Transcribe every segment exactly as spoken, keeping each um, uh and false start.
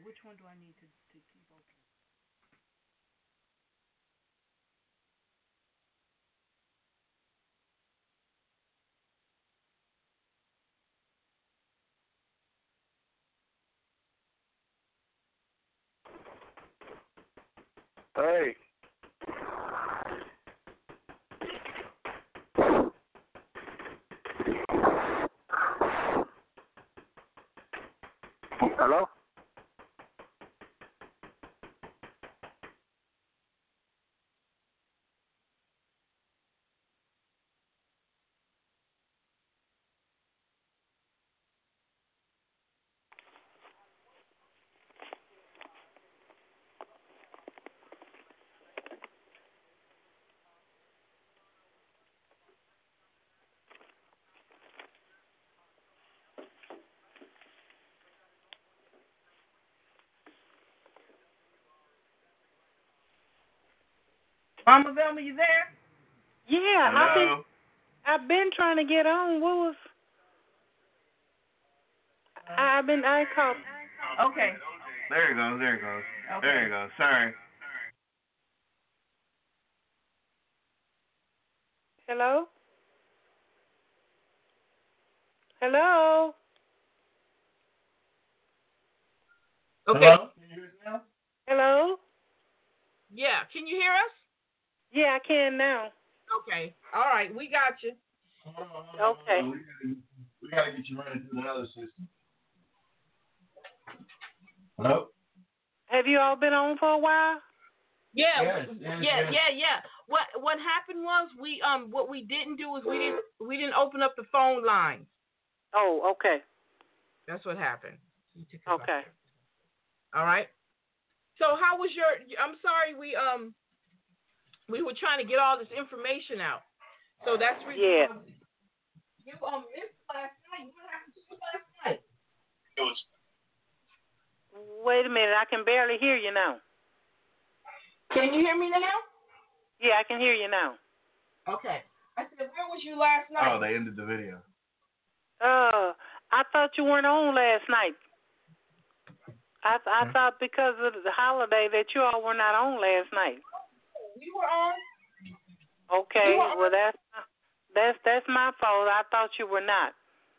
which one do I need to, to keep open? Hey. Hello? Mama Velma, you there? Yeah, Hello? I've been I've been trying to get on. What was I've been I called. Okay. There it goes. There it goes. Okay. There it goes. Sorry. Hello? Hello? Okay. Hello? Can you hear us now? Hello? Yeah. Can you hear us? Yeah, I can now. Okay. All right. We got you. Okay. We gotta, we gotta get you running through the other system. Hello? Have you all been on for a while? Yeah. Yes, we- yes, yeah. yes. Yeah. Yeah. What What happened was we um what we didn't do is we didn't we didn't open up the phone lines. Oh, okay. That's what happened. Okay. All right. So how was your? I'm sorry. We um we were trying to get all this information out. So that's really Yeah. um, you um missed last night. What happened to you last night? It was. Wait a minute, I can barely hear you now. Can you hear me now? Yeah, I can hear you now. Okay. I said, where was you last night? Oh, they ended the video. Uh, I thought you weren't on last night. I I Hmm? thought because of the holiday that you all were not on last night. We were on. Okay, You were on. well that's that's that's my fault. I thought you were not.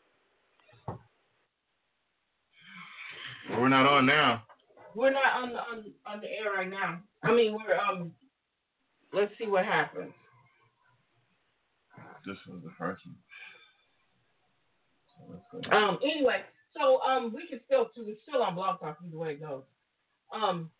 We're not on now. We're not on the on, on the air right now. I mean, we're um. Let's see what happens. This was the first one. So let's go. Um. Anyway, so um, we can still we're still on Blog Talk either way it goes. Um.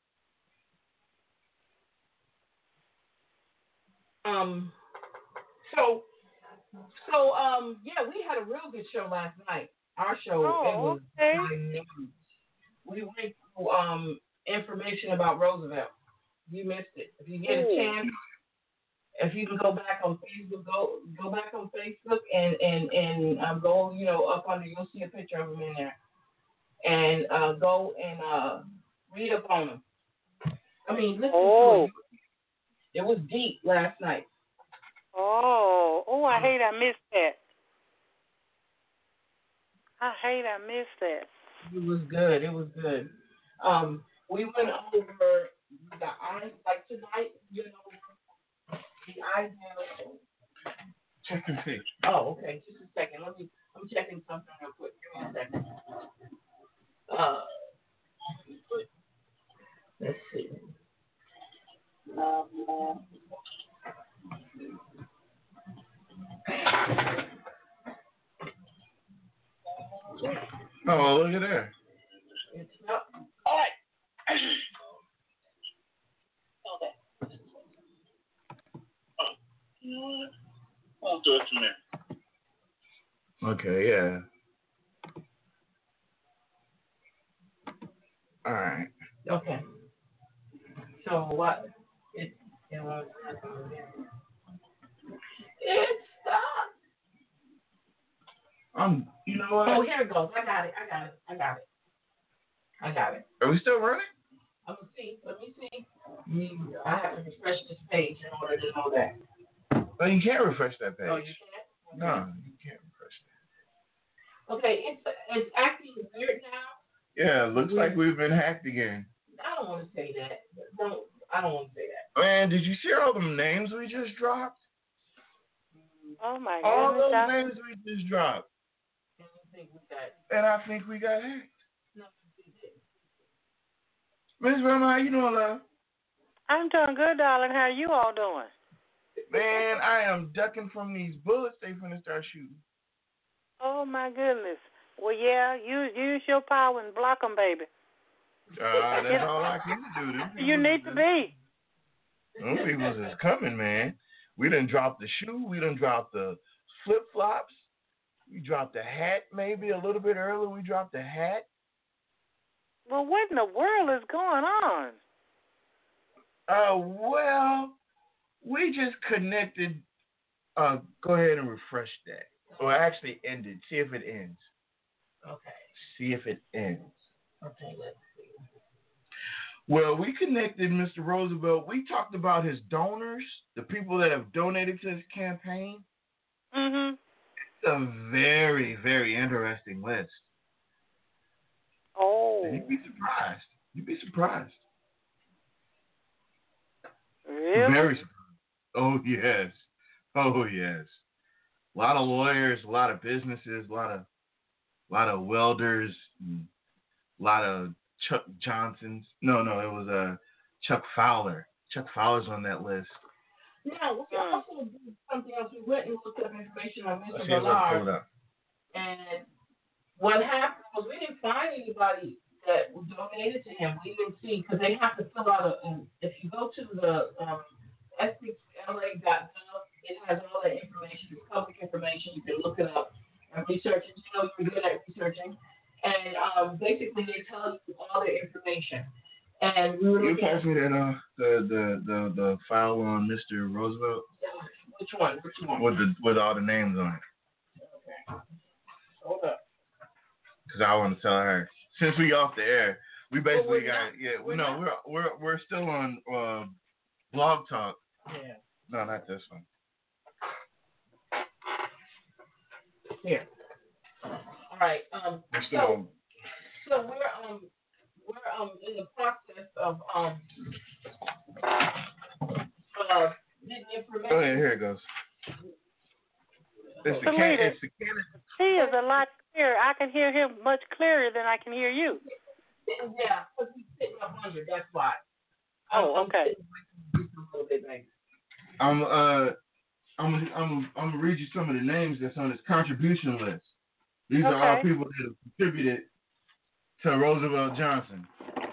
Um. So so um yeah, we had a real good show last night. Our show Oh, it was okay. dynamic. We went through um information about Roosevelt. You missed it. If you get a Ooh. chance, if you can go back on Facebook, go go back on Facebook and and and um, go you know up under you'll see a picture of him in there, and uh, go and uh, read up on him. I mean, listen Oh. to it. It was deep last night. Oh, oh! I hate I missed that. I hate I missed that. It was good. It was good. Um, we went over the eyes like tonight. You know the ideal. Check your page. Oh, okay. Just a second. Let me. I'm checking something real quick. Give me a second. Uh, let's see. Oh, look at there. It's not. All right. Okay. I'll do it from there. Okay, yeah. All right. Okay. So what? It it was. It stopped. Um, you know what? Oh, here it goes. I got it. I got it. I got it. I got it. Are we still running? Let me see. Let me see. You, I have to refresh this page in order to know that. No, you can't refresh that page. Oh, you can't? No, you can't refresh that. Okay, it's it's acting weird now. Yeah, looks like we've been hacked again. I don't want to say that. Don't. I don't want to say that. Man, did you see all them names we just dropped? Oh my All goodness. those I... names we just dropped. And I think we got. And I think we got hacked. No, we did. Miss Verma, how you doing, love? I'm doing good, darling. How are you all doing? Man, I am ducking from these bullets they finna start shooting. Oh my goodness. Well, yeah, use use your power and block them, baby. Uh, that's all I can do. Them You need to be. Them people's is coming, man. We done dropped the shoe. We done dropped the flip flops. We dropped the hat maybe a little bit earlier. We dropped the hat. Well, what in the world is going on? Uh, well, we just connected. Uh, go ahead and refresh that. Or actually ended. See if it ends. Okay. See if it ends. Okay, let's see. Well, we connected Mister Roosevelt. We talked about his donors, the people that have donated to his campaign. Mm-hmm. It's a very, very interesting list. Oh. And you'd be surprised. You'd be surprised. Really? Very surprised. Oh, yes. Oh, yes. A lot of lawyers, a lot of businesses, a lot of, a lot of welders, a lot of Chuck Johnsons. No, no, it was uh, Chuck Fowler. Chuck Fowler's on that list. Now, we also did something else. We went and looked up information on Mister Let's see if I can pull it Ballard. up. And what happened was we didn't find anybody that donated to him. We didn't see, because they have to fill out a, um, if you go to the um, ethics L A dot gov, it has all that information. It's public information. You can look it up and research it. You know, you're good at researching. And um, basically, they tell you all the information. And we were You looking pass me that uh the the the, the file on Mister Roosevelt. Which one? Which one? With the with all the names on it. Okay. Hold up. Cause I want to tell her. Since we off the air, we basically well, got not, yeah. we're no, not. we're we're we're still on uh, Blog Talk. Yeah. No, not this one. Here. All right. Um. We're still So, on. so we're um we're um in the process of um uh getting information. Go ahead. Here it goes. It's the, Delete can, it. it's the can, He is a lot clearer. I can hear him much clearer than I can hear you. Yeah, because he's sitting up under. That's why. Oh, I'm, okay. I'm a little bit, maybe. I'm uh I'm I'm I'm gonna read you some of the names that's on his contribution list. These are all Okay. people that have contributed to Roosevelt Johnson.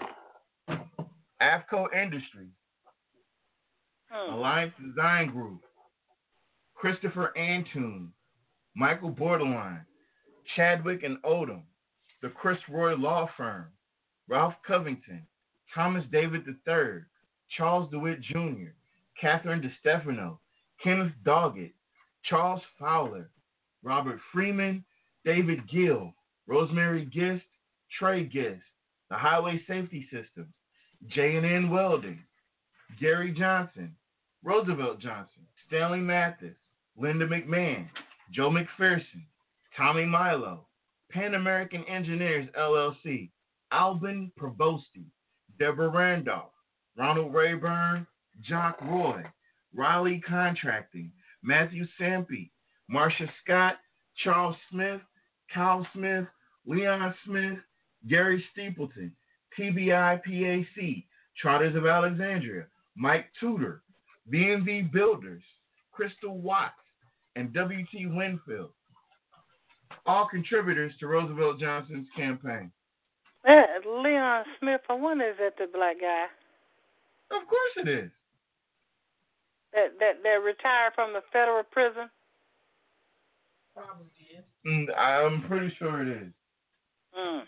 AFCO Industries, Hmm. Alliance Design Group, Christopher Antune, Michael Borderline, Chadwick and Odom, the Chris Roy Law Firm, Ralph Covington, Thomas David the third, Charles DeWitt Junior, Catherine DeStefano, Kenneth Doggett, Charles Fowler, Robert Freeman, David Gill, Rosemary Gist, Trey Gist, the Highway Safety Systems, J and N Welding, Gary Johnson, Roosevelt Johnson, Stanley Mathis, Linda McMahon, Joe McPherson, Tommy Milo, Pan American Engineers L L C, Alvin Provosti, Deborah Randolph, Ronald Rayburn, Jock Roy, Riley Contracting, Matthew Sampe, Marcia Scott, Charles Smith, Kyle Smith, Leon Smith, Gary Stapleton, T B I P A C, Trotters of Alexandria, Mike Tudor, B and V Builders, Crystal Watts, and W T Winfield, all contributors to Roosevelt Johnson's campaign. Uh, Leon Smith, I wonder is that the black guy Of course it is. that that that retired from the federal prison? Probably is. Mm, I'm pretty sure it is. Mm.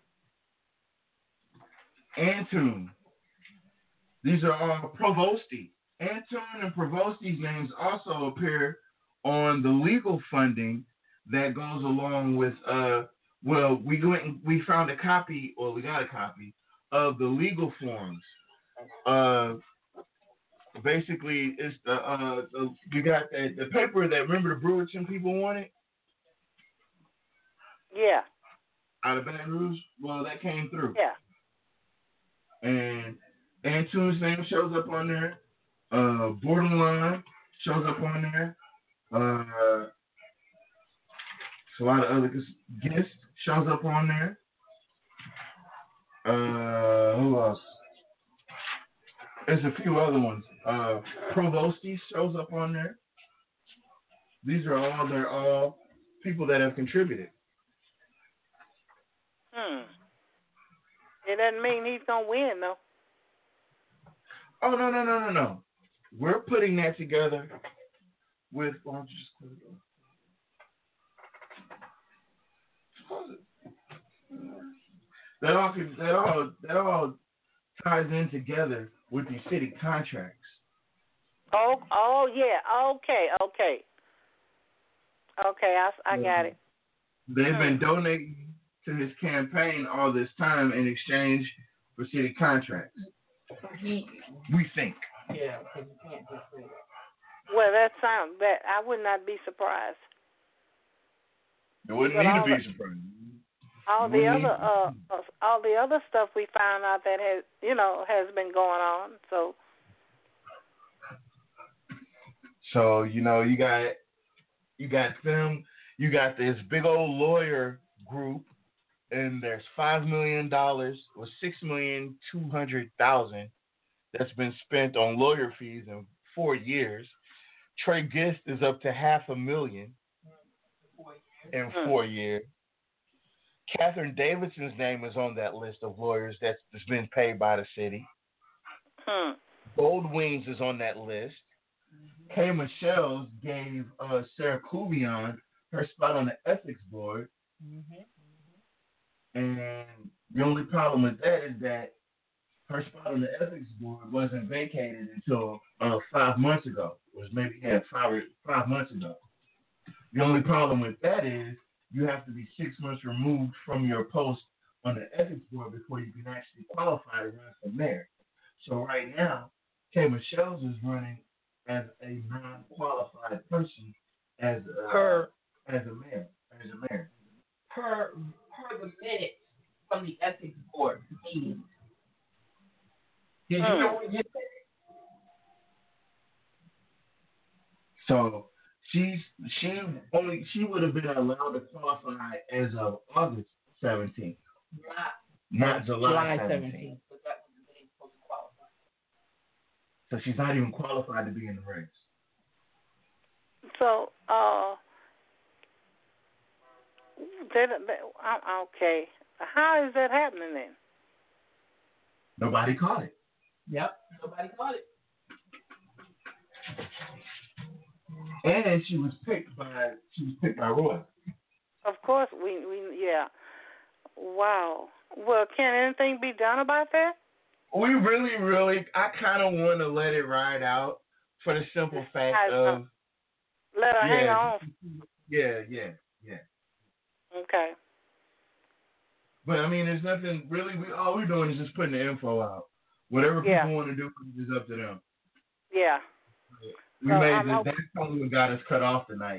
Antune. These are all Provosti. Antune and Provosti's names also appear on the legal funding that goes along with, uh, well, we went and we found a copy, or we got a copy, of the legal forms. Uh, basically, it's the, uh, the you got the, the paper that, remember the Brewerton people wanted? Yeah. Out of Baton Rouge, well, that came through. Yeah. And Antoon's name shows up on there. Uh, Borderline shows up on there. Uh, a lot of other guests shows up on there. Uh, who else? There's a few other ones. Uh, Provosti shows up on there. These are all they're all people that have contributed. Hmm. It doesn't mean he's gonna win though. Oh no no no no no. We're putting that together with. Well, I'll just put it on. That all that all that all ties in together with these city contracts. Oh, oh yeah. Okay, okay, okay. I, I got it. They've hmm. been donating to his campaign all this time in exchange for city contracts. He, we think. Yeah, because you can't just say that. Well, that sounds that I would not be surprised. It wouldn't But need all to be the, surprised. All the other uh, all the other stuff we found out that has you know has been going on. So. So you know you got you got them. You got this big old lawyer group, and there's five million dollars or six million two hundred thousand that's been spent on lawyer fees in four years. Trey Gist is up to half a million in four years. Catherine Davidson's name is on that list of lawyers that's, that's been paid by the city. Hmm. Gold Wings is on that list. Mm-hmm. K. Michelle's gave uh, Sarah Kuvion her spot on the ethics board. Mm-hmm. And the only problem with that is that her spot on the ethics board wasn't vacated until uh, five months ago. It was maybe yeah, five, five months ago. The only problem with that is you have to be six months removed from your post on the ethics board before you can actually qualify to run for mayor. So right now, K. Michelle's is running as a non-qualified person as a, per as a mayor. As a mayor. Per per the minutes from the ethics board meetings. Did you know what you said? So she's she only she would have been allowed to qualify as of August seventeenth, Not not July seventeenth. seventeenth. But that was the day supposed to qualify. So she's not even qualified to be in the race. So, uh, that, that, okay. How is that happening then? Nobody caught it. Yep, nobody caught it. And she was picked by she was picked by Roy. Of course, we we yeah. Wow. Well, can anything be done about that? We really, really, I kind of want to let it ride out for the simple fact of let her yeah, hang on. Yeah, yeah, yeah. Okay. But I mean, there's nothing really. We all we're doing is just putting the info out. Whatever people yeah. want to do is up to them. Yeah. We so made this. That's probably what got us cut off tonight.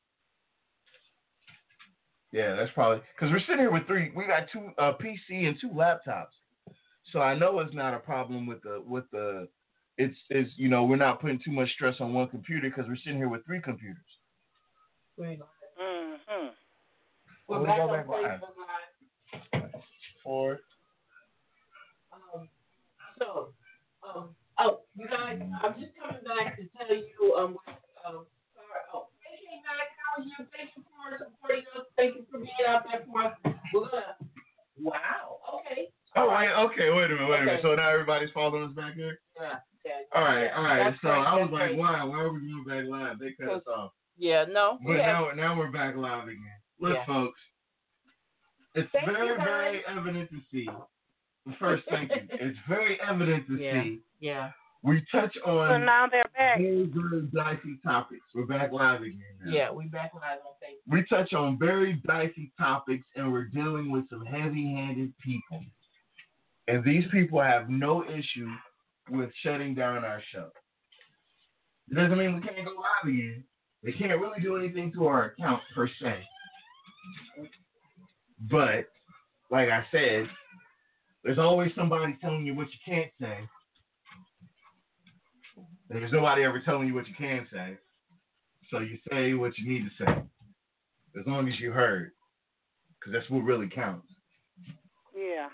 Yeah, that's probably because we're sitting here with three. We got two uh, P C and two laptops, so I know it's not a problem with the with the. It's it's you know we're not putting too much stress on one computer because we're sitting here with three computers. Mm-hmm. We're back on Facebook Live. Four. Um. So, um. Oh, you guys, I'm just coming back to tell you um. Um. Sorry. Oh, hey, hey guys, how are you? Thank you for supporting us. Thank you for being out there for us. We're gonna. Wow. Okay. All right. Okay. Wait a minute. Wait okay. a minute. So now everybody's following us back here. Yeah. Yeah. All right. Yeah. All right. That's so great. I was That's like, great. why? Why are we going back live? They cut us off. Yeah. No. But yeah. now, now we're back live again. Look, yeah. folks. It's thank very, you, very evident to see. First, thank you. It's very evident to yeah. see. Yeah. We touch on So now they're back. very, very dicey topics. We're back live again now. Yeah, we back live on Facebook. We touch on very dicey topics, and we're dealing with some heavy-handed people. And these people have no issue with shutting down our show. It doesn't mean we can't go live again. They can't really do anything to our account, per se. But like I said, there's always somebody telling you what you can't say. And there's nobody ever telling you what you can say. So you say what you need to say. As long as you heard. Because that's what really counts. Yeah.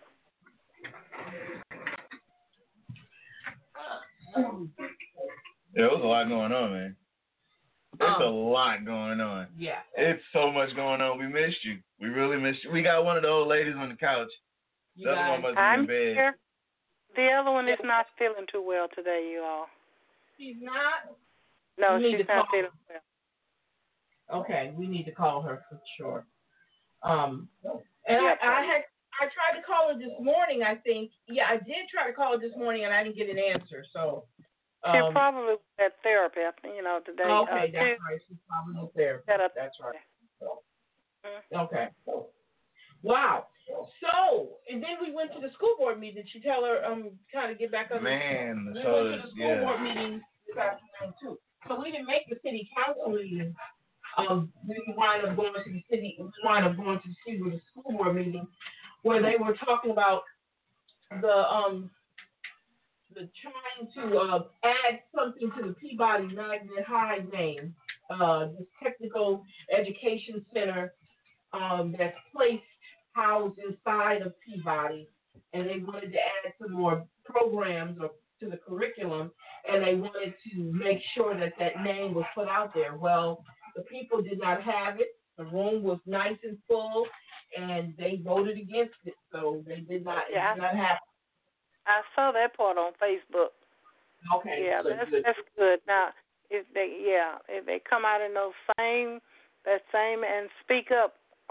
There was a lot going on, man. There's um, a lot going on. Yeah. It's so much going on. We missed you. We really missed you. We got one of the old ladies on the couch. You The other guys, one must be I'm in bed. here. The other one is not feeling too well today, you all. she's not? No, You need she's to not call- feeling well. Okay, we need to call her for sure. Um, and Yeah, I, I had I tried to call her this morning. I think yeah, I did try to call her this morning, and I didn't get an answer. So She um, probably was at therapy, you know, today. okay, uh, that's she, right. She's probably up there. Set up. That's right. Mm-hmm. Okay. Wow. So, and then we went to the school board meeting. Did she tell her um kind of get back on? Man, the, we so went to the school yeah. board meeting this afternoon too. So we didn't make the city council meeting. Um, we wind up going to the city. We wind up going to the city with the school board meeting, where they were talking about the um the trying to uh, add something to the Peabody Magnet High name, uh, this technical education center um, that's placed housed inside of Peabody, and they wanted to add some more programs or to the curriculum, and they wanted to make sure that that name was put out there. Well, the people did not have it. The room was nice and full, and they voted against it, so they did not. Yeah. It did not happen. I saw that part on Facebook. Okay. Yeah, so that's good. that's good. Now, if they yeah, if they come out in those same that same and speak up.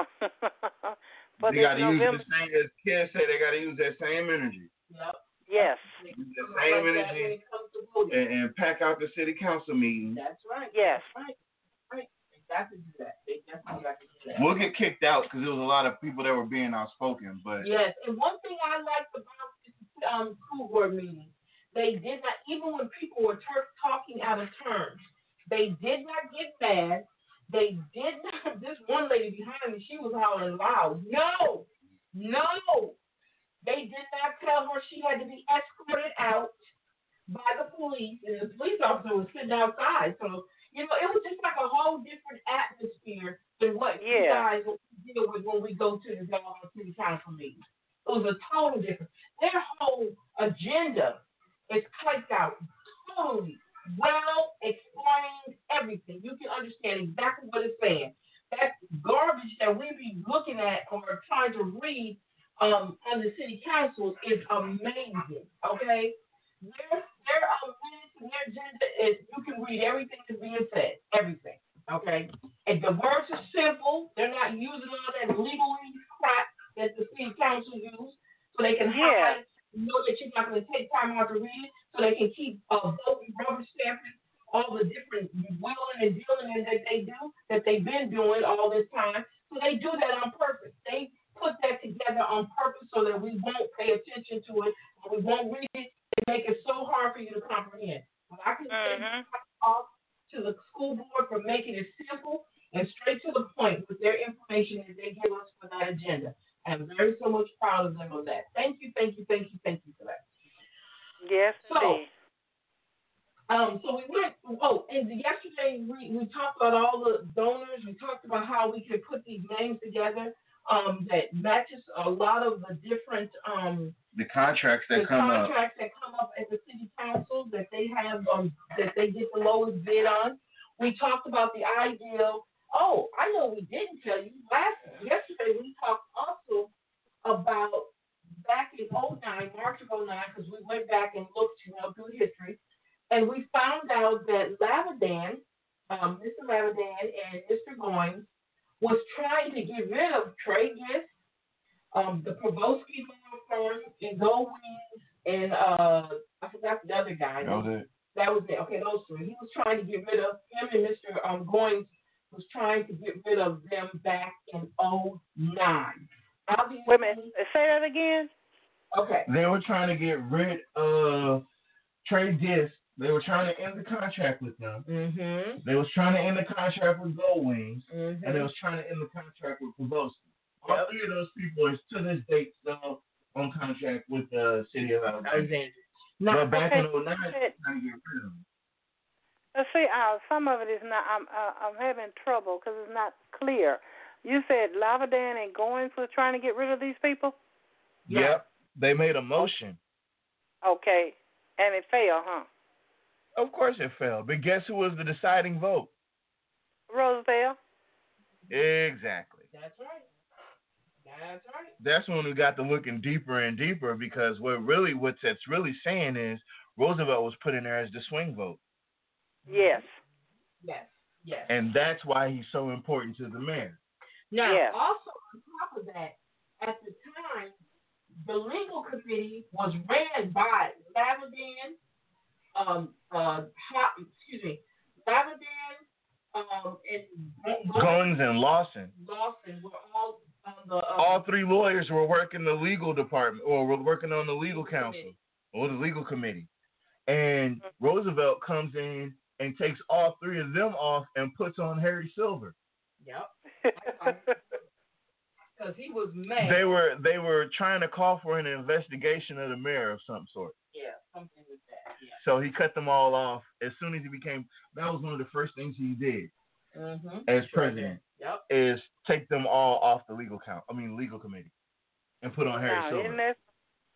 For They got to use November. the same, as kids say, they got to use that same energy. Yep. Yes. Use the same like that energy. when it comes to voting. And, and pack out the city council meeting. That's right. Yes. That's right. Right. They got to do that. They definitely got to do that. We'll get kicked out because there was a lot of people that were being outspoken. But Yes, and one thing I liked about this um, school board meeting, they did not, even when people were ter- talking out of turn, they did not get mad. They did not, this one lady behind me, she was hollering loud, no, no. They did not tell her she had to be escorted out by the police, and the police officer was sitting outside. So, you know, it was just like a whole different atmosphere than what Yeah. you guys deal with when we go to the Delaware City Council meeting. It was a total different. Their whole agenda is typed out totally well explained, everything. You can understand exactly what it's saying. That garbage that we be looking at or trying to read um, on the city council is amazing. Okay, their their um, minutes and their agenda is you can read everything that's being said, everything. Okay, and the words are simple. They're not using all that legalese crap that the city council use, so they can Yeah. hide. Know that you're not going to take time out to read it, so they can keep uh, voting, rubber stamping all the different willing and dealing that they do, that they've been doing all this time. So they do that on purpose. They put that together on purpose so that we won't pay attention to it, and we won't read it. They make it so hard for you to comprehend. But I can say Mhm. off to the school board for making it simple and straight to the point with their information that they give us for that agenda. I'm very so much proud of them on that. Thank you, thank you, thank you, thank you for that. Yes, So, indeed. Um, so we went, oh, and yesterday we, we talked about all the donors. We talked about how we could put these names together um, that matches a lot of the different um, the contracts that the come up. contracts that come up at the city council that they have, um, that they get the lowest bid on. We talked about the ideal. Oh, I know we didn't tell you. Last yesterday we talked also about back in oh nine, March of oh nine, because we went back and looked, you know, through history, and we found out that Lavadan, um, Mister Lavadan and Mister Goins was trying to get rid of Trey Gist, um, the Probosky law firm, and Gold Wings, and uh, I forgot the other guy. That was it. That was it. Okay, those three. He was trying to get rid of him, and Mister Um, Goins was trying to get rid of them back in oh nine. Obviously, Wait a minute. Say that again. Okay. They were trying to get rid of Trey Gist. They were trying to end the contract with them. Mm-hmm. They was trying to end the contract with Gold Wings, Mm-hmm. and they was trying to end the contract with Probosky. All yep. three of those people is to this date still on contract with the city of Alexandria. But back okay. in oh nine, trying to get rid of them. Let's see, uh, some of it is not. I'm uh, I'm having trouble because it's not clear. You said Lavadan and Goins was trying to get rid of these people. Yep, yep. They made a motion. Okay, and it failed, huh? Of course it failed. But guess who was the deciding vote? Roosevelt. Exactly. That's right. That's right. That's when we got to looking deeper and deeper because what really, what that's really saying is Roosevelt was put in there as the swing vote. Yes. Yes. Yes. And that's why he's so important to the mayor. Now, yes. also on top of that, at the time, the legal committee was ran by Lavadan, um, uh, excuse me, Lavadan, um, and Goins and Lawson. Lawson were all on the. Um, all three lawyers were working the legal department, or were working on the legal council, committee. or the legal committee. And mm-hmm. Roosevelt comes in and takes all three of them off and puts on Harry Silver. Yep. Because he was mad. They were they were trying to call for an investigation of the mayor of some sort. Yeah, something with that. Yeah. So he cut them all off as soon as he became. That was one of the first things he did mm-hmm. as president. Yep. Is take them all off the legal count. I mean legal committee, and put on Harry now, Silver. Isn't that...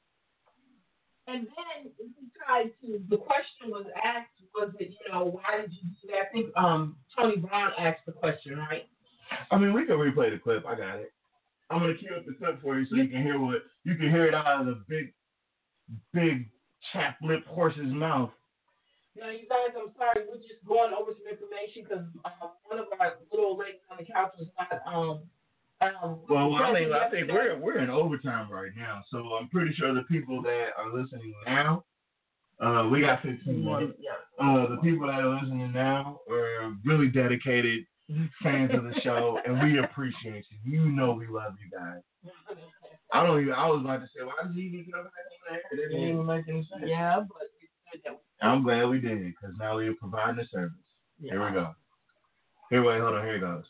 And then he tried to. The question was asked, was it, you know, why did you do that? I think um, Tony Brown asked the question, right? I mean, we can replay the clip. I got it. I'm gonna cue up the clip for you so you can hear what you can hear it out of the big, big chap-lipped horse's mouth. Now, you guys, I'm sorry, we're just going over some information because um, one of our little ladies on the couch was not. Um, um, well, I mean, I think we're we're in overtime right now, so I'm pretty sure the people that are listening now, uh, we got fifteen minutes. Uh, the people that are listening now are really dedicated fans of the show, and we appreciate you. You know we love you guys. I don't even. I was about to say, why did you even come back on there? It didn't even make any sense. Yeah, but it's good that we. I'm glad we did because now we're providing a service. Yeah. Here we go. Here, wait, hold on. Here it goes.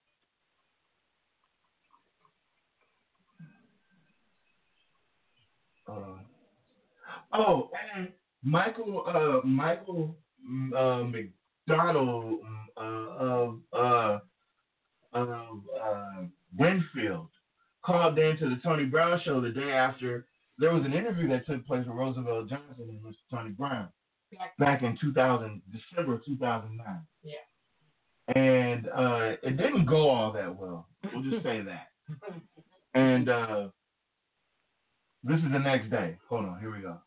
Uh, oh, and Michael, uh, Michael uh, McDonald uh, of uh, of uh, Winfield called in to the Tony Brown show the day after there was an interview that took place with Roosevelt Johnson and Mister Tony Brown back in two thousand, December of two thousand nine. Yeah. And uh, it didn't go all that well. We'll just say that. And uh, this is the next day. Hold on, here we go.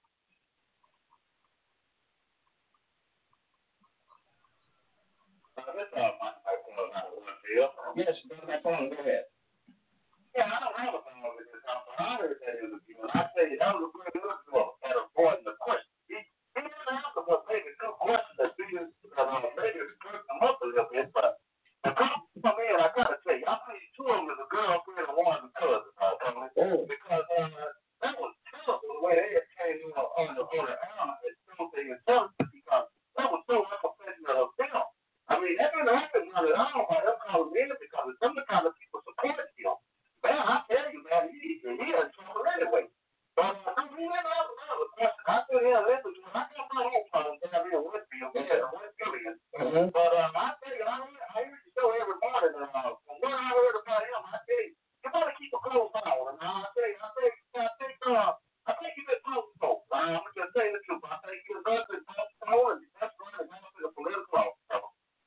Uh, this uh, my iPhone out of Winfield. Yes, my phone. Go ahead. Yeah, I don't have a phone with this. I heard that interview, and I tell you, that was a good look at avoiding the question. He, he didn't answer but maybe two questions that biggest, uh, maybe it's hurt them up a little bit, but the couple come in, I gotta tell you, I believe two of them is a girlfriend and one is a cousin, uh, oh. because uh, that was terrible the way they had came in on the on the air and showed their intelligence because that was so unprofessional of them. I mean, that didn't happen not at all by them calling in because it's some of the kind of people supported him. Man, I tell you, man, he, he had trouble anyway. But uh, I mean, that was another question. I said, yeah, listen to him. I got my own phone down here in Winfield. Yeah, Winfield. Mm-hmm. But um, I tell you, I, I hear the show every morning. And uh, from what I heard about him, I tell you, you better keep a close eye on him. Now, I tell you, I think, I think, uh, I think he's a close though. Uh, I'm just saying the truth. I think he's a good phone, and that's right. That's a political also.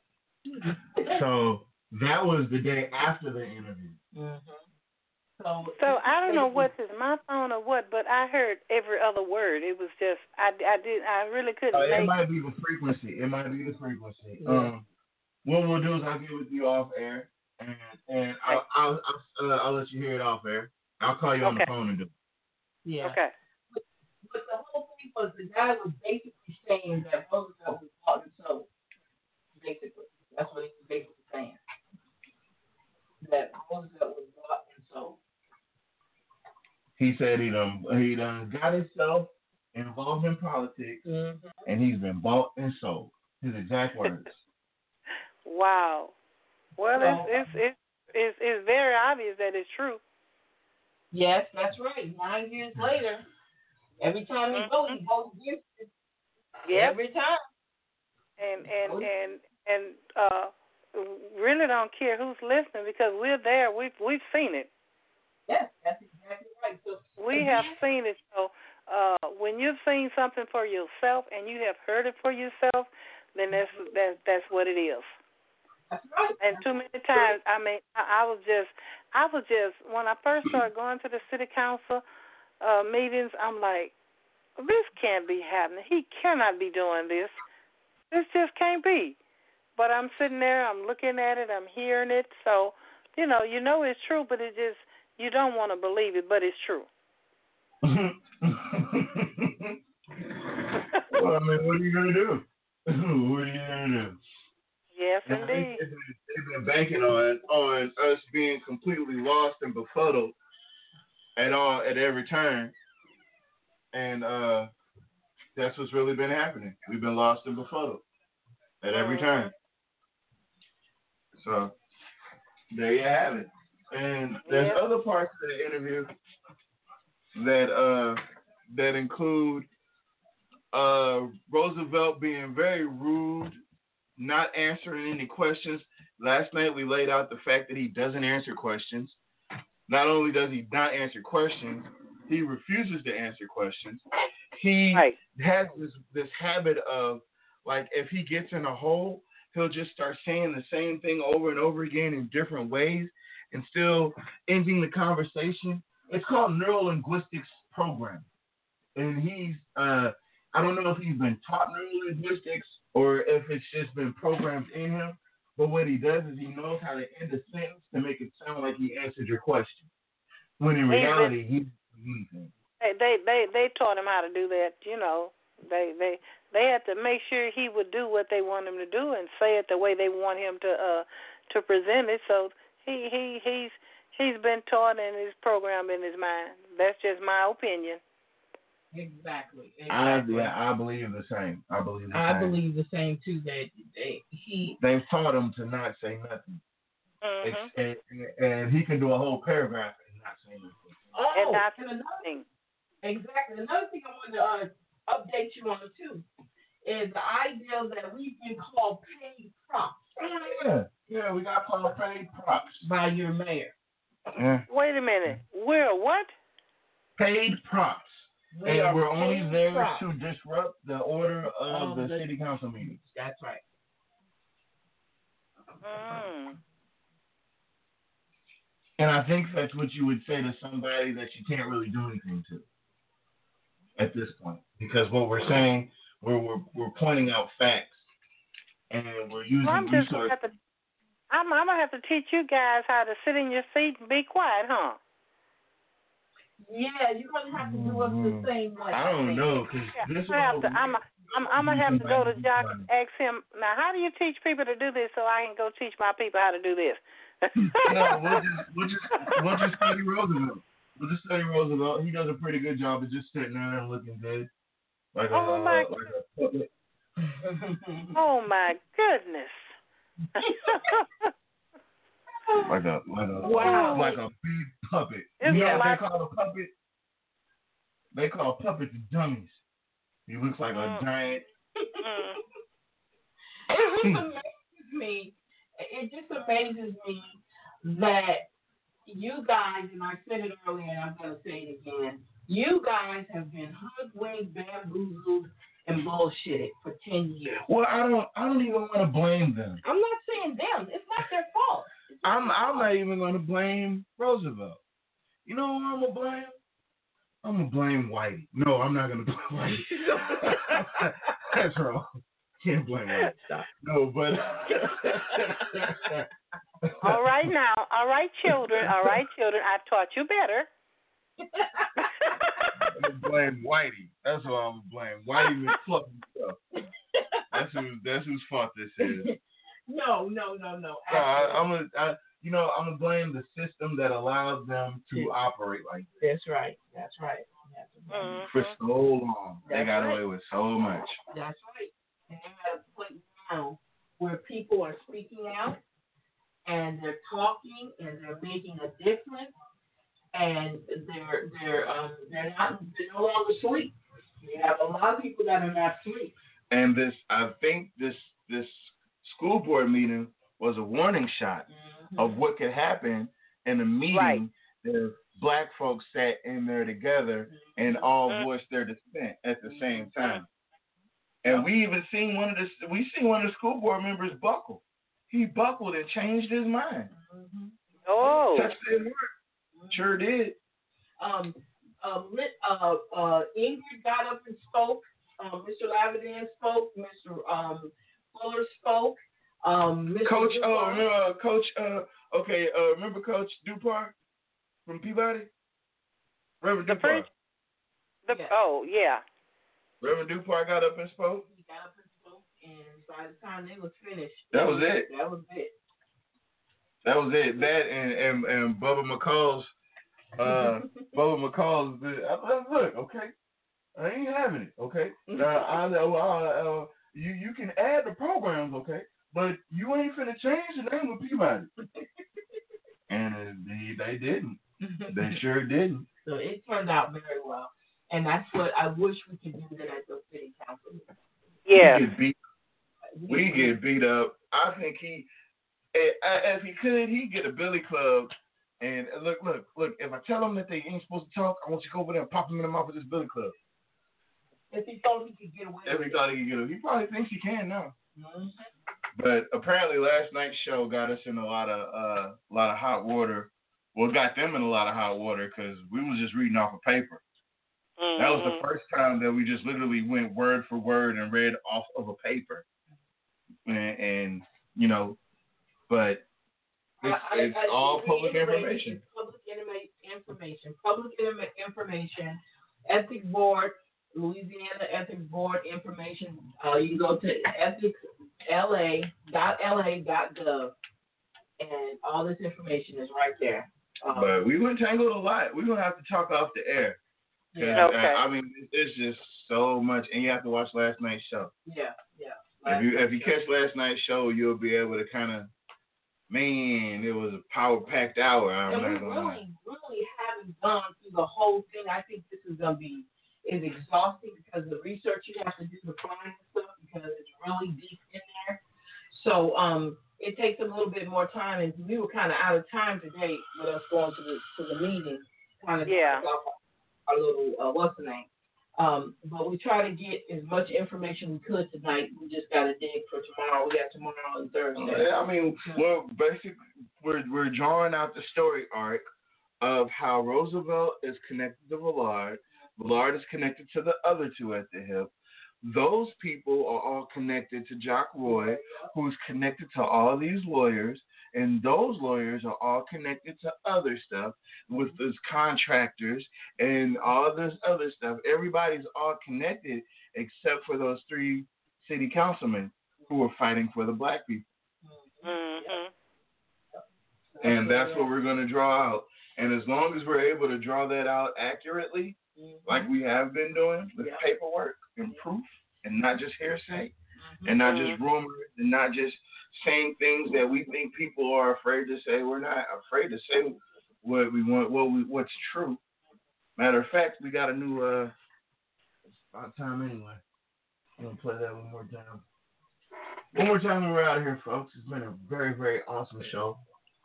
So that was the day after the interview. Mm-hmm. So, so I don't know what's his my phone or what, but I heard every other word. It was just I, I did I really couldn't. Uh, it make... might be the frequency. It might be the frequency. Yeah. Um, what we'll do is I'll get with you off air, and and I'll I'll I'll, uh, I'll let you hear it off air. I'll call you on okay. the phone and do it. Yeah. Okay. But, but the whole thing was the guy was basically saying that Roosevelt was bought and sold. Basically, that's what he was basically saying. That Roosevelt was bought and sold. He said he done he done got himself involved in politics, mm-hmm. and he's been bought and sold. His exact words. Wow. Well, so, it's, it's it's it's it's very obvious that it's true. Yes, that's right. Nine years later, every time he votes, he votes against it. Yep. Every time. And and and and uh, really don't care who's listening because we're there. We've we've seen it. Yes, that's exactly right. So we have seen it. So uh, when you've seen something for yourself and you have heard it for yourself, then that's that, that's what it is. That's right. And too many times, I mean, I, I was just, I was just when I first started going to the city council uh, meetings, I'm like, this can't be happening. He cannot be doing this. This just can't be. But I'm sitting there, I'm looking at it, I'm hearing it. So, you know, you know it's true, but it just, you don't want to believe it, but it's true. Well, I mean, what are you going to do? What are you going to do? Yes, and indeed. They've been, they've been banking on, on us being completely lost and befuddled at all, at every turn. And uh, that's what's really been happening. We've been lost and befuddled at every mm-hmm. turn. So there you have it. And there's yep. other parts of the interview that uh, that include uh, Roosevelt being very rude, not answering any questions. Last night we laid out the fact that he doesn't answer questions. Not only does he not answer questions, he refuses to answer questions. He right. has this this habit of, like, if he gets in a hole, he'll just start saying the same thing over and over again in different ways and still ending the conversation. It's called neurolinguistics programming. And he's, uh, I don't know if he's been taught neurolinguistics or if it's just been programmed in him, but what he does is he knows how to end a sentence to make it sound like he answered your question. When in reality, he didn't do anything. They, they, they, they taught him how to do that, you know. They, they, they had to make sure he would do what they want him to do and say it the way they want him to, uh, to present it. So he, he, he's, he's been taught and is programmed in his mind. That's just my opinion. Exactly. exactly. I, yeah, I believe the same. I believe the I same. believe the same too. That they, he. They've taught him to not say nothing, mm-hmm. and, and he can do a whole paragraph and not say nothing. Oh, and not and another thing. Exactly. Another thing I wanted to uh, update you on too is the idea that we've been called paid props. Yeah, yeah, we got called paid props by your mayor. Yeah. Wait a minute. We're what? Paid props. We and we're only there props. to disrupt the order of um, the, the city council meetings. That's right. Mm. And I think that's what you would say to somebody that you can't really do anything to at this point. Because what we're saying, we're we're, we're pointing out facts, and we're using well, I'm just resources. Gonna have to, I'm, I'm going to have to teach you guys how to sit in your seat and be quiet, huh? Yeah, you're going to have to do us the same way. I don't know. Cause yeah, this I have to, I'm, I'm, I'm going to have to go to Jock and ask him, now, how do you teach people to do this so I can go teach my people how to do this? no, we'll just, we'll, just, we'll just study Roosevelt. We'll just study Roosevelt. He does a pretty good job of just sitting there and looking good. Like a, oh, my uh, like a puppet. Oh, my goodness. like a like a wow. like a big puppet. It's You know what like, they call a puppet? They call puppets dummies. He looks like mm, a giant. mm. It just amazes me. It just amazes me that you guys, and I said it earlier, and I'm going to say it again. You guys have been hoodwinked, bamboozled, and bullshitted for ten years. Well, I don't. I don't even want to blame them. I'm not saying them. It's not their fault. I'm. I'm not even going to blame Roosevelt. You know who I'm gonna blame? I'm gonna blame Whitey. No, I'm not gonna blame Whitey. That's wrong. Can't blame Whitey. Stop. No, but. All right now. All right, children. All right, children. I've taught you better. I'm gonna blame Whitey. That's what I'm gonna blame. Whitey McFluff himself. That's who. That's whose fault this is. No, no, no, no. So I, I'm gonna. I, you know, I'm gonna blame the system that allows them to yeah. operate like this. That's right. That's right. That's right. Mm-hmm. For so long, That's they got right. away with so much. That's right. And they're at a point now where people are speaking out and they're talking and they're making a difference. and they're they're um they're not they're no longer asleep. You have a lot of people that are not asleep. And this, I think this this school board meeting was a warning shot mm-hmm. of what could happen in a meeting right. where black folks sat in there together mm-hmm. and all mm-hmm. voiced their dissent at the same time. And we even seen one of the we seen one of the school board members buckle. He buckled and changed his mind. Mm-hmm. Oh, touched their word. Mm-hmm. Sure did. Um, uh, uh, uh, Ingrid got up and spoke. Um, Mister Lavidan spoke. Mister Um, Fuller spoke. Um, Mister Coach, Dupar. oh, remember, uh, Coach, uh, okay, uh, remember Coach Dupar from Peabody? Reverend the Dupar. The, yeah. Oh, yeah. Reverend Dupar got up and spoke. He got up and spoke, and by the time they was finished, that was it. That was it. That was it. That and and, and Bubba McCall's, uh, Bubba McCall's. Uh, look, okay, I ain't having it. Okay, now I know uh, uh, you you can add the programs, okay, but you ain't finna change the name of Peabody. And they they didn't. They sure didn't. So it turned out very well. And that's what I wish we could do that at the city council. Yeah. We get beat, we get beat up. I think he, if he could, he'd get a billy club. And look, look, look, if I tell him that they ain't supposed to talk, I want you to go over there and pop him in the mouth with this billy club. If he thought he could get away If with he thought he could get away, he probably thinks he can now. Mm-hmm. But apparently last night's show got us in a lot of uh, a lot of hot water. Well, it got them in a lot of hot water because we was just reading off a paper. Mm-hmm. That was the first time that we just literally went word for word and read off of a paper. And, and you know, but it's, I, I, it's I, all I, public I, information. Public information. Public information. Ethics Board, Louisiana Ethics Board information. Uh, you go to ethics l a dot l a dot gov, and all this information is right there. Um, but we were tangled a lot. We're going to have to talk off the air. Yeah. Okay. I, I mean, it's just so much, and you have to watch last night's show. Yeah, yeah. If you if you catch last night's show, you'll be able to kind of, man, it was a power-packed hour. I'm and not we gonna really, really haven't gone through the whole thing. I think this is going to be is exhausting because the research you have to do to find stuff because it's really deep in there. So um, it takes a little bit more time, and we were kind of out of time today with us going to the to the meeting, kind of yeah. our little uh, what's the name. Um, but we try to get as much information we could tonight. We just got to dig for tomorrow. We got tomorrow and Thursday. Yeah, I mean, well, basically, we're we're drawing out the story arc of how Roosevelt is connected to Villard. Villard is connected to the other two at the hip. Those people are all connected to Jock Roy, who's connected to all these lawyers, and those lawyers are all connected to other stuff with those contractors and all this other stuff. Everybody's all connected except for those three city councilmen who are fighting for the black people. Mm-hmm. And that's what we're going to draw out. And as long as we're able to draw that out accurately, mm-hmm. like we have been doing with yeah. paperwork and proof, and not just hearsay, mm-hmm. and not just rumors, and not just saying things that we think people are afraid to say. We're not afraid to say what we want, what we, what's true. Matter of fact, we got a new. Uh, it's about time anyway. I'm gonna play that one more time. One more time, and we're out of here, folks. It's been a very, very awesome show.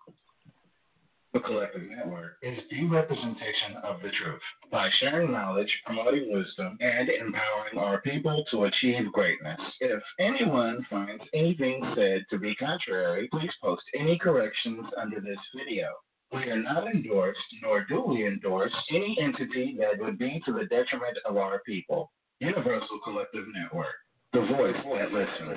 The Collective Network is the representation of the truth by sharing knowledge, promoting wisdom, and empowering our people to achieve greatness. If anyone finds anything said to be contrary, please post any corrections under this video. We are not endorsed, nor do we endorse any entity that would be to the detriment of our people. Universal Collective Network, the voice that listens.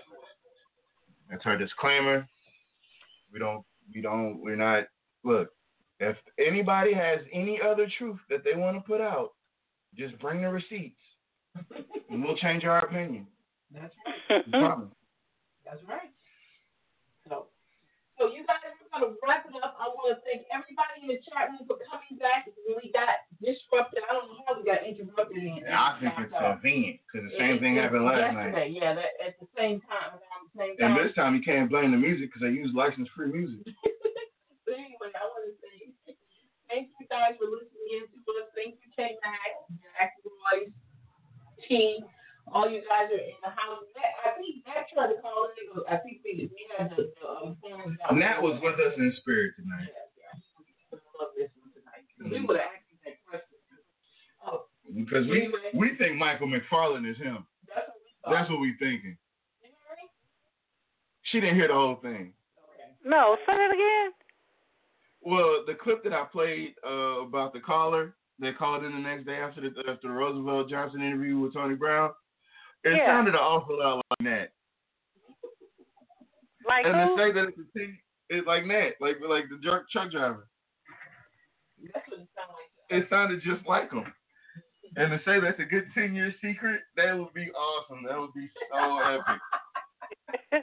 That's our disclaimer. We don't, we don't, we're not. Look, if anybody has any other truth that they want to put out, just bring the receipts, and we'll change our opinion. That's right. We promise. That's right. So, so you guys, we're going to wrap it up. I want to thank everybody in the chat room for coming back. We got disrupted. I don't know how we got interrupted. In, yeah, I think it's convenient because the same it, thing happened last yesterday. night. Yeah, that, at the same time. Around the same And time. this time you can't blame the music because they use license-free music. Anyway, I want to say thank you guys in to us. Thank you, K Mac, Jack, Royce, T. All you guys are in the house. I think Nat tried to call in. But I think we, we had the, the um, phones out. Nat was with us in spirit tonight. Yeah, yeah. I love this one tonight. Mm-hmm. We would have asked you that question. Oh, because we anyway. we think Michael McFarlane is him. That's what we thought. That's what we thinking. She didn't hear the whole thing. Okay. No, say it again. Well, the clip that I played uh, about the caller that called in the next day after the after the Roosevelt Johnson interview with Tony Brown, it yeah. sounded an awful lot like that. Like and who? to say that it's a thing, it's like Nat, like like the truck truck driver. That's what it sounded like. It sounded just like him. And to say that's a good ten year secret, that would be awesome. That would be so epic.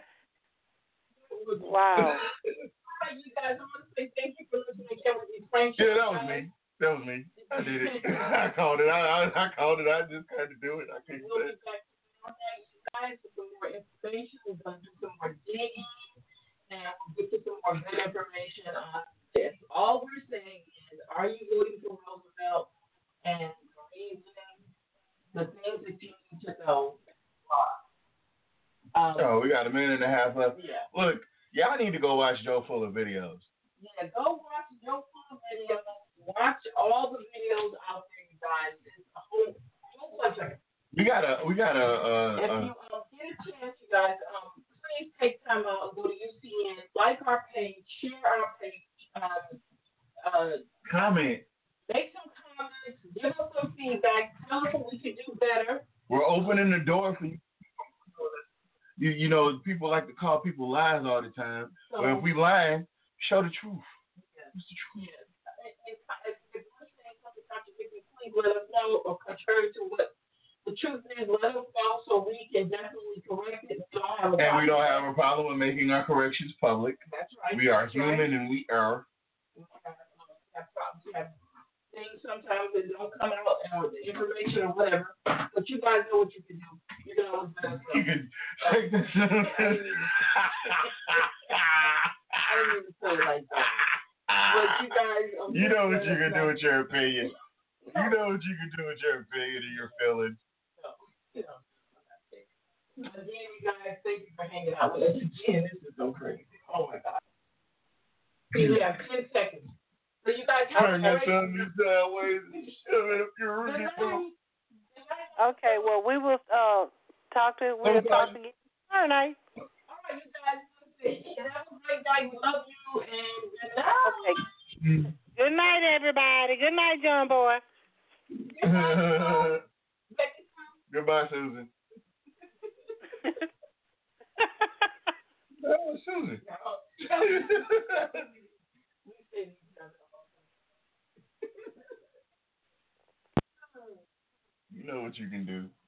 Wow. You guys, I want to say thank you for listening to with these friends. Yeah, that was me. That was me. I did it. I called it. I, I, I called it. I just had to do it. I couldn't we'll say it. get back to you guys for some more information. We're going to do some more digging and get you some more good information on this. All we're saying is, are you voting for Roosevelt? And reason the things that you need to know are. Um, Oh, we got a minute and a half left. Yeah. Look, y'all need to go watch Joe Fuller videos. Yeah, go watch Joe Fuller videos. Watch all the videos out there, you guys. It's a whole, whole bunch of it. We got a, we got a. Uh, if uh, you um, get a chance, you guys, um, please take time out and go to U C N, like our page, share our page, um, uh, comment. make some comments, give us some feedback, tell us what we can do better. We're opening the door for you. You, you know, people like to call people lies all the time. So, well, if we lie, show the truth. Yeah. What's the truth? Yeah. If, if, if we're saying something contradictory, please let us know, or contrary to what the truth is, let us know so we can definitely correct it. We don't have a and we don't have problem. a problem with making our corrections public. That's right. We are That's human right. and we err. We have, uh, have problems. We have things sometimes that don't come out, or the information or whatever. But you guys know what you can do. You can always let us know. You can check this out. I didn't mean to say it like that. But you guys, um, You know what let you us can do know. with your opinion. You know what you can do with your opinion and your feelings. You know. Again, you guys, thank you for hanging out with us. Again, this is so crazy. Oh my God. We have ten seconds. So you guys have Turn that thumb sideways and shove it up your Good rookie night. boot. Good night. Okay, well, we will uh talk to we'll Okay. talk again tomorrow night. All right, you guys. Listen, have a great night. We love you, and good night. Okay. Good night, everybody. Good night, John Boy. Good night. Goodbye, Susan. That was Susan. You know what you can do.